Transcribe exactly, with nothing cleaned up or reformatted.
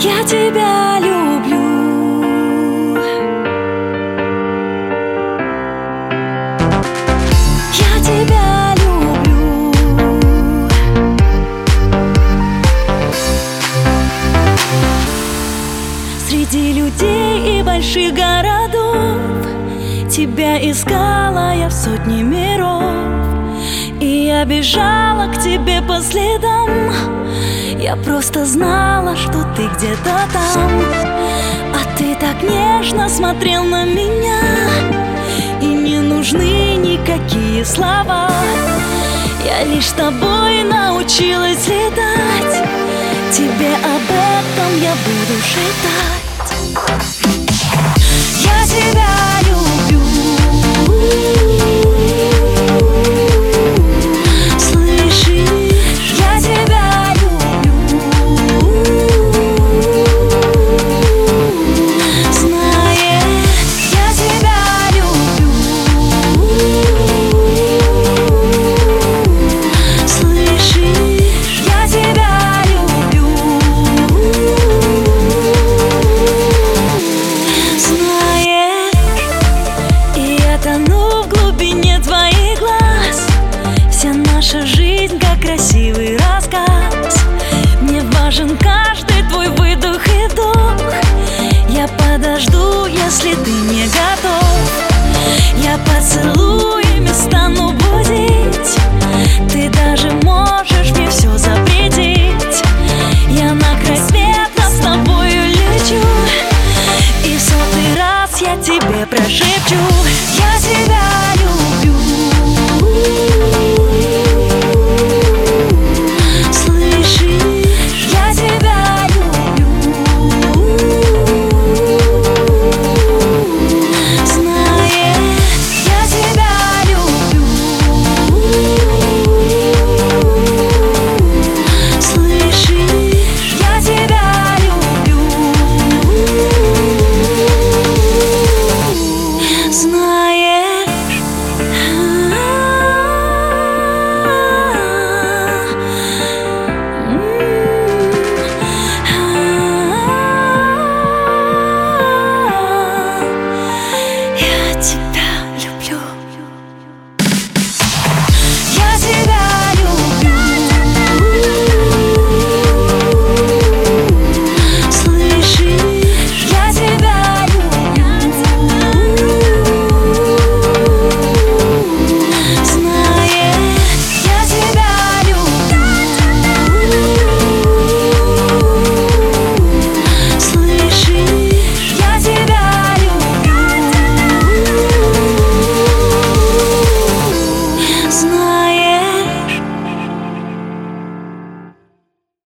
Я тебя люблю. Я тебя люблю. Среди людей и больших городов тебя искала я в сотни миров, и я бежала к тебе по следам. Я просто знала, что ты где-то там. А ты так нежно смотрел на меня, и не нужны никакие слова. Я лишь с тобой научилась летать. Тебе об этом я буду шептать. Я тебя люблю. Наша жизнь как красивый рассказ. Мне важен каждый твой выдох и вдох. Я подожду, если ты не готов. Я поцелую